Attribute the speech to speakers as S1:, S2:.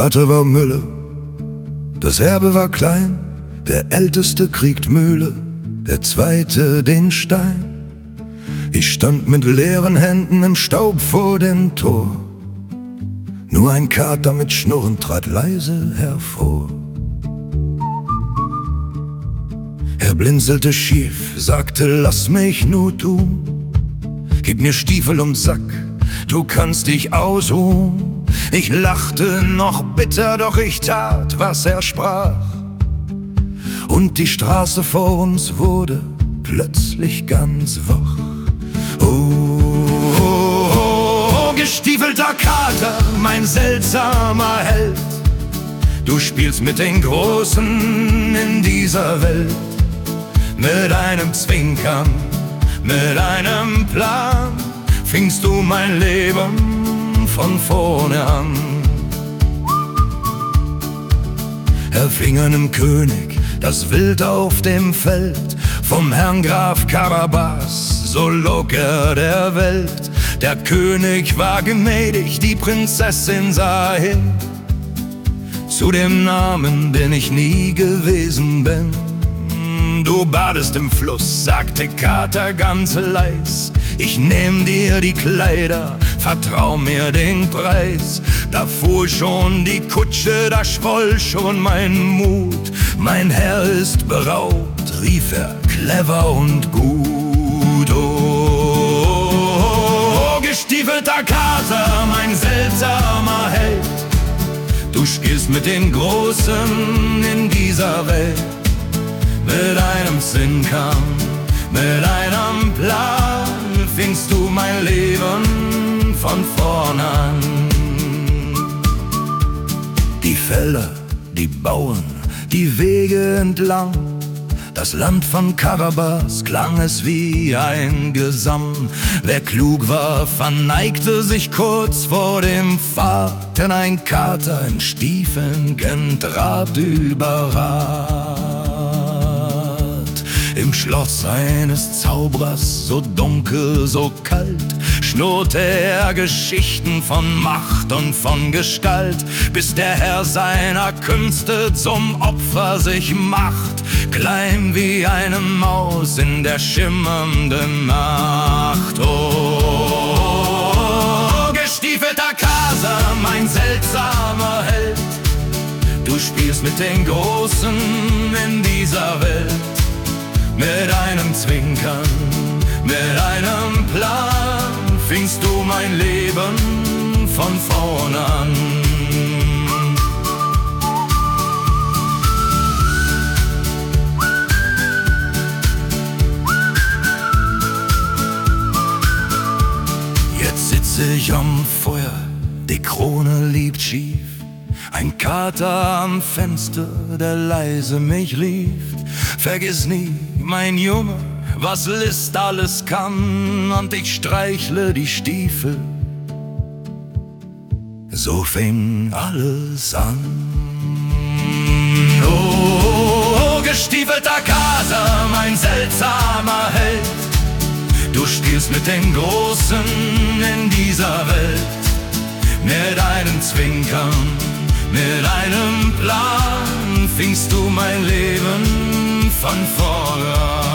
S1: Vater war Müller, das Erbe war klein. Der Älteste kriegt Mühle, der Zweite den Stein. Ich stand mit leeren Händen im Staub vor dem Tor. Nur ein Kater mit Schnurren trat leise hervor. Er blinzelte schief, sagte, lass mich nur tun. Gib mir Stiefel und Sack, du kannst dich ausruhen. Ich lachte noch bitter, doch ich tat, was er sprach. Und die Straße vor uns wurde plötzlich ganz wach. Oh, gestiefelter Kater, mein seltsamer Held. Du spielst mit den Großen in dieser Welt. Mit einem Zwinkern, mit einem Plan fingst du mein Leben von vorne an. Er fing einem König das Wild auf dem Feld, vom Herrn Graf Karabas, so locker der Welt. Der König war gnädig, die Prinzessin sah hin. Zu dem Namen, den ich nie gewesen bin. Du badest im Fluss, sagte Kater ganz leis. Ich nehm dir die Kleider, vertrau mir den Preis. Da fuhr schon die Kutsche, da schwoll schon mein Mut. Mein Herr ist beraubt, rief er, clever und gut. Oh, gestiefelter Kater, mein seltsamer Held. Du spielst mit den Großen in dieser Welt. Mit einem Zwinkern, mit einem Plan fingst du mein Leben von vorn an. Die Felder, die Bauern, die Wege entlang, das Land von Karabas klang es wie ein Gesang. Wer klug war, verneigte sich kurz vor dem Pfad, denn ein Kater in Stiefeln kennt Rat über Rat. Im Schloss eines Zauberers, so dunkel, so kalt, schnurrte er Geschichten von Macht und von Gestalt, bis der Herr seiner Künste zum Opfer sich macht, klein wie eine Maus in der schimmernden Nacht. Oh, gestiefelter Kater, mein seltsamer Held, du spielst mit den Großen in dieser Welt. Mit einem Zwinkern, mit einem Plan fingst du mein Leben von vorn an. Jetzt sitze ich am Feuer, die Krone liegt schief. Ein Kater am Fenster, der leise mich rief. Vergiss nie, mein Junge, was List alles kann, und ich streichle die Stiefel. So fing alles an. Oh, gestiefelter Kater, mein seltsamer Held. Du spielst mit den Großen in dieser Welt. Mit einem Zwinkern, mit einem Plan fingst du mein Leben von vorne an.